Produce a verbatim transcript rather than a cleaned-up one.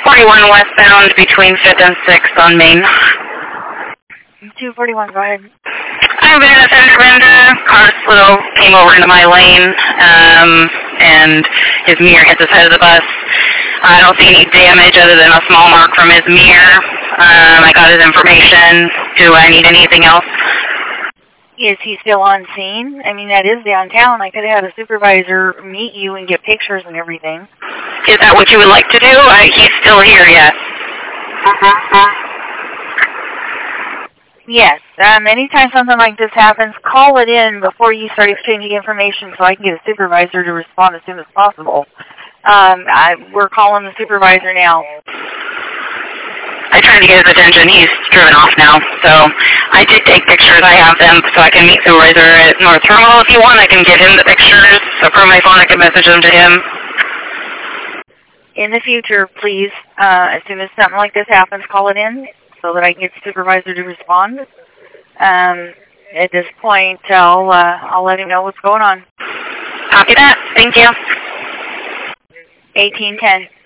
forty-one westbound between fifth and sixth on Main. two forty-one, go ahead. I've been a fender bender. Car slow came over into my lane, um, and his mirror hit the side of the bus. I don't see any damage other than a small mark from his mirror. Um, I got his information. Do I need anything else? Is he still on scene? I mean, that is downtown. I could have had a supervisor meet you and get pictures and everything. Is that what you would like to do? I, he's still here, yes. Yes. Um, anytime something like this happens, call it in before you start exchanging information so I can get a supervisor to respond as soon as possible. Um, I, we're calling the supervisor now. I tried to get his attention. He's driven off now. So I did take pictures. I have them so I can meet supervisor at North Terminal if you want. I can give him the pictures. So from my phone I can message them to him. In the future, please, uh, as soon as something like this happens, call it in so that I can get the supervisor to respond. Um, at this point, I'll, uh, I'll let him know what's going on. Copy that. Thank you. eighteen ten.